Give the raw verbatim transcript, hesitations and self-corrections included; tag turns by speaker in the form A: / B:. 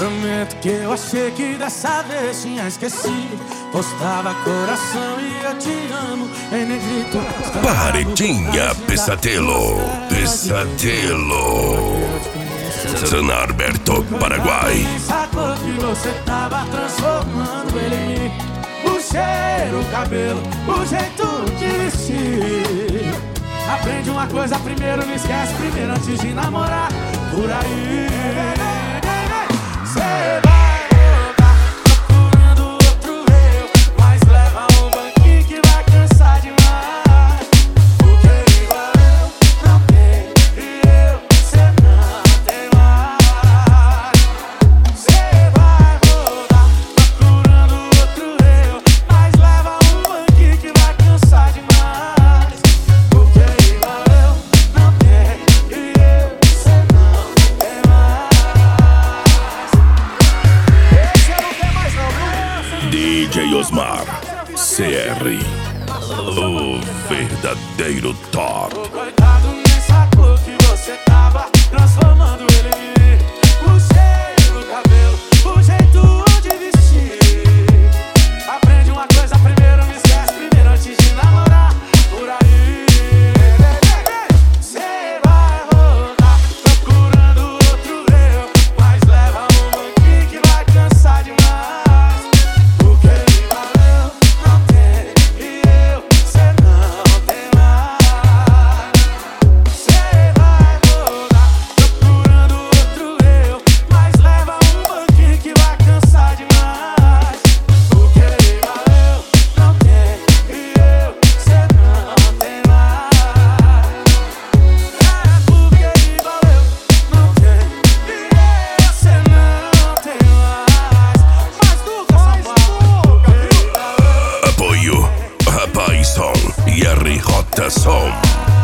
A: Prometo que eu achei que dessa vez tinha esquecido. Postava coração e eu te amo em negrito.
B: Paredinha Pesadelo, Pesadelo. San Alberto, Paraguai.
A: Sacou que você tava transformando ele em mim. O cheiro, o cabelo, o jeito de vestir. Aprende uma coisa primeiro, não esquece primeiro antes de namorar. Por aí cê vai voltar procurando outro eu, mas leva um banquinho que vai cansar demais. Porque igual eu não tenho e eu cê não tem mais. Cê vai voltar procurando outro eu, mas leva um banquinho que vai cansar demais. Porque igual eu não tenho e eu cê não tem mais.
B: D J Osmar, C R, o verdadeiro top.
A: Coitado, nem sacou que você tava transformando ele em mim. O cheiro, o cabelo, o jeito de vestir. Aprende uma coisa primeiro, não esquece primeiro antes de namorar. Por aí cê vai rodar procurando outro eu, mas leva um banquinho que vai cansar demais. Porque igual eu não tenho e eu cê não tem mais. Cê vai rodar procurando outro eu, mas leva um banquinho que vai cansar demais. Porque igual eu não tenho e eu cê não tem mais. É porque igual eu não tenho e eu cê não tem mais. Mas nunca só boca igual eu.
B: Apoio Rapaizão e R J Som.